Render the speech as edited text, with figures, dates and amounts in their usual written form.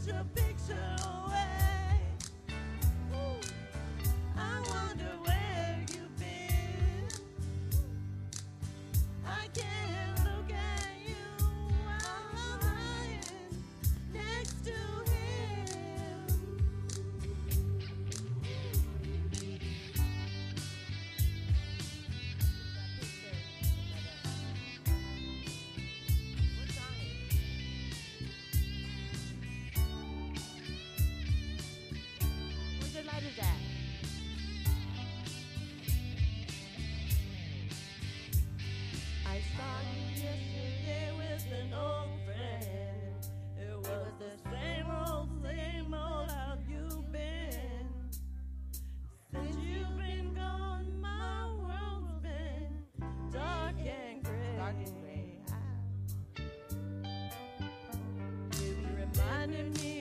your picture away. Ooh, I wonder where you've been. I can't look at you while I'm lying next to him. What song is it? Where's the lighters at? I saw you yesterday with an old friend. It was the same old, how you been? Since you've been gone, my world's been dark and gray. Dark and gray. You reminded me